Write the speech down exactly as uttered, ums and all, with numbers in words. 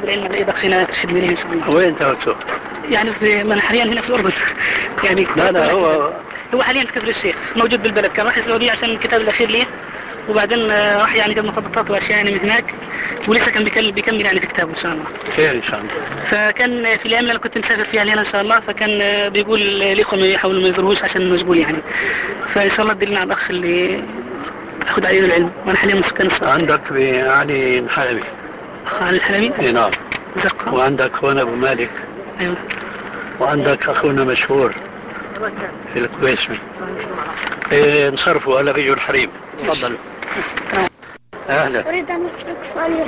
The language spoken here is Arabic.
العلم الذي بقينا ترشد اليه ان شاء الله. وين تركته؟ يعني في من حاليا هنا في الاردن. يعني لا لا هو هو حاليا في كفر الشيخ موجود بالبلد، كان راح السعوديه عشان الكتاب الاخير ليه، وبعدين راح يعني جاب مخططات واشياء يعني من هناك، ولسه كان بيكمل بيكمل يعني في كتابه ان شاء الله. خير ان شاء الله. فكان في الايام اللي انا كنت مسافر فيها هنا ان شاء الله، فكان بيقول الاخوه ما يحاولوا ما يزوروش عشان مشغول يعني. فان شاء الله تدلنا على الاخ اللي اخذ عليه العلم، وانا حاليا من سكان الصعيد. عندك علي الحلبي. علي الحلبي؟ اي نعم. زقة. وعندك اخونا ابو مالك. ايوه. وعندك اخونا مشهور في الكويسمي. إيه انصرفوا هلا بيجوا الحريم. تفضل. اهلا. اريد ان اسالك سؤال